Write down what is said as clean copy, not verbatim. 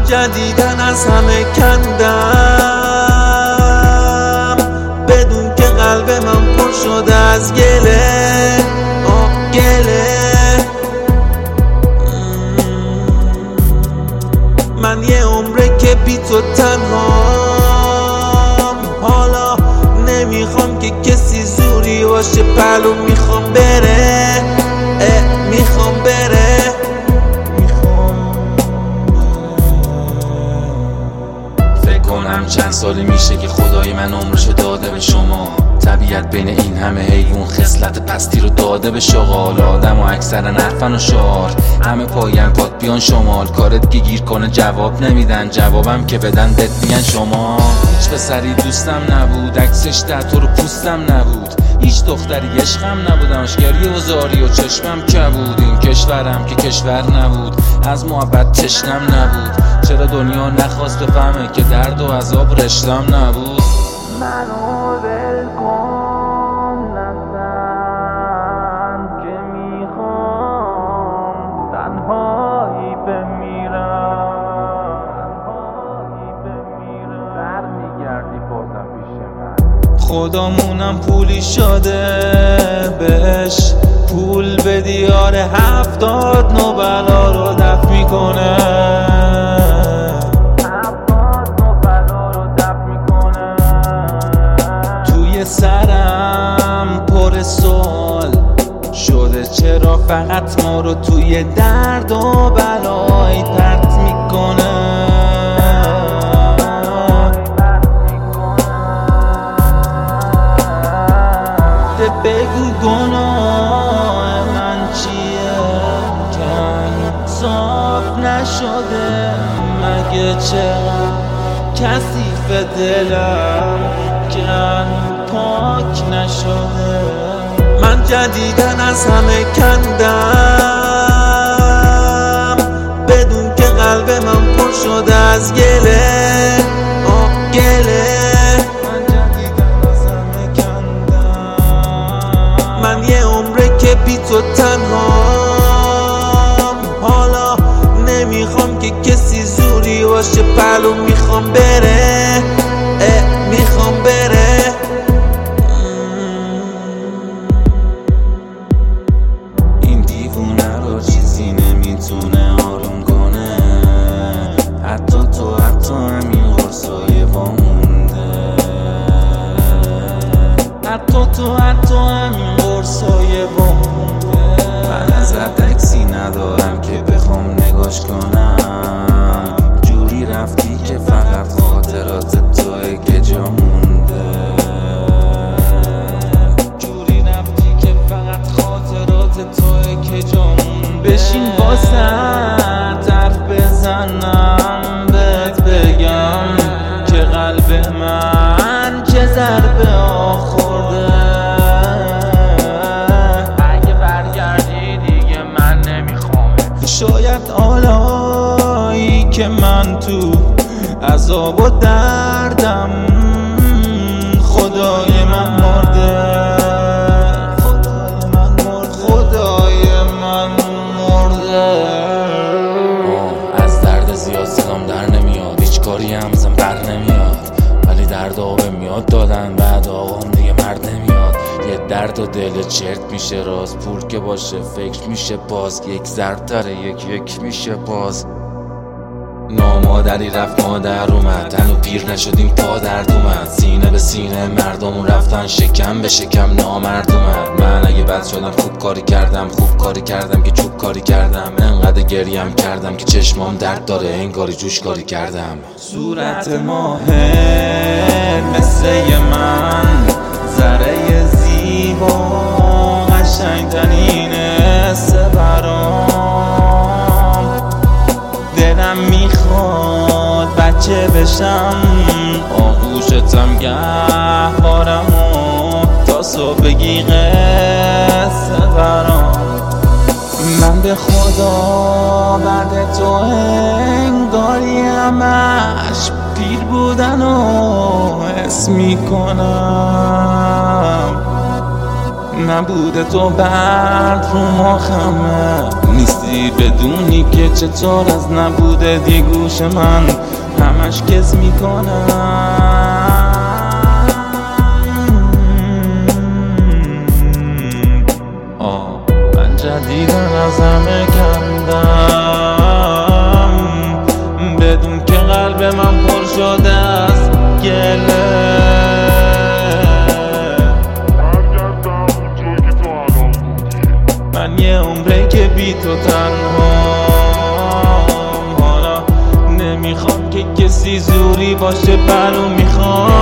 جدیدن از همه کندم، بدون که قلب من پر شده از گله، گله. من یه عمره که بی تو تنهام، حالا نمیخوام که کسی زوری باشه پلو، میخوام بره، میخوام بره. فکر کنم چند سالی میشه که خدای من عمرشو داده به شما. طبیعت بین این همه حیوان خصلت پستی رو داده به شغال. آدم و اکثرا حرفن و شعار، همه پایم پاد بیان شمال. کارت که گیر کنه جواب نمیدن، جوابم که بدن بهت میگن شما. هیچ پسری دوستم نبود، عکسش ده تو رو پوستم نبود. هیچ دختری عشقم نبودم، اشگری و زاری و چشمم کبود. این کشورم که کشور نبود، از محبت تشنم نبود. چرا دنیا نخواست بفهمه که درد و عذاب رشتم نبود؟ منو ول کن نزن که میخوام تنهایی بمیرم، در میگردی بازم پیش من. خدامونم پولی شده بهش پول بدی، آره 70 نوبلا رو دفع میکنه. سرم پر سوال شده، چرا فقط ما رو توی درد و بلای پرت میکنه. بگو گناه من چیه که صاف نشده؟ مگه چقدر کثیف دلم که پاک نشده؟ من جدیدن از همه کندم، بدون که قلب من پر شده از گله، گله. من جدیدن از همه کندم، من یه عمره که بی تو تنهام، حالا نمیخوام که کسی زوری باشه پلو، میخوام بره، میخوام بره. این دیوونه رو چیزی نمیتونه آروم کنه، حتی تو حتی همین قرصای وامونده، حتی تو حتی همین قرصای وامونده. من ازت عکسی ندارم که بخوام نگاش کنم، جوری رفتی که فقط خاطرات توئه که جا مونده، جوری رفتی که فقط خاطرات توئه که جا مونده. بشین واسه حرف بزنم، بهت بگم که قلب من چه ضربه آخورده. اگه برگردی دیگه من نمیخوامت. شاید حالایی که من تو عذاب و دردم خدای من مرده، خدای من مرده. از درد زیاد صدام در نمیاد، هیچ کاری هم زن بر نمیاد، ولی درد آبه میاد دادن بعد آقام دیگه مرد نمیاد. یه درد و دل چرت میشه راست، پول که باشه فکر میشه باز، یک ضرب داره یک میشه باز. نامادری رفت مادر اومد، هنو پیر نشدیم پا درد اومد. سینه به سینه مردمون رفتن، شکم به شکم نامرد اومد. من اگه بد شدم خوب کاری کردم، خوب کاری کردم که چوب کاری کردم. انقدر گریم کردم که چشمام درد داره، انگاری جوش کاری کردم. صورت ماهه مثل من، ذره زیبا قشنگ‌ترین حسه برام. دلم میخواد بچه بشم، آغوشتم گهوارم و تا صبح بگی قصه برام. من به خدا بعد تو انگاری همش پیر بودن و حس میکنم. نبوده تو بعد رو ما خمه، نیستی باشی بدونی که چطور از نبوده یه گوش من همش کس میکنم. من جدیدن از همه کندم بدون که قلب من پر شده از گله. من یه عمره که بی تو تنهام، حالا نمیخوام که کسی زوری باشه برو میخوام